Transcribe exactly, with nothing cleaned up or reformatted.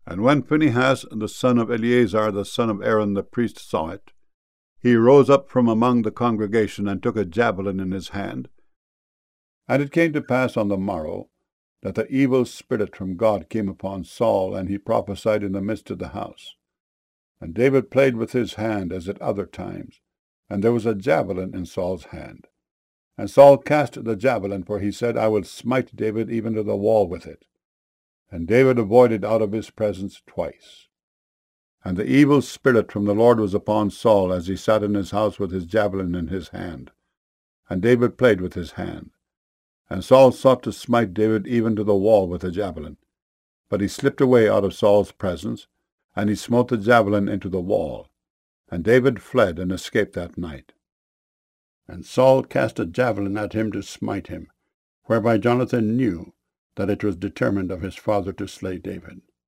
And when Phinehas, the son of Eleazar, the son of Aaron the priest, saw it, he rose up from among the congregation, and took a javelin in his hand. And it came to pass on the morrow, that the evil spirit from God came upon Saul, and he prophesied in the midst of the house. And David played with his hand as at other times, and there was a javelin in Saul's hand. And Saul cast the javelin, for he said, I will smite David even to the wall with it. And David avoided out of his presence twice. And the evil spirit from the Lord was upon Saul, as he sat in his house with his javelin in his hand. And David played with his hand. And Saul sought to smite David even to the wall with the javelin. But he slipped away out of Saul's presence, and he smote the javelin into the wall. And David fled and escaped that night. And Saul cast a javelin at him to smite him, whereby Jonathan knew that it was determined of his father to slay David.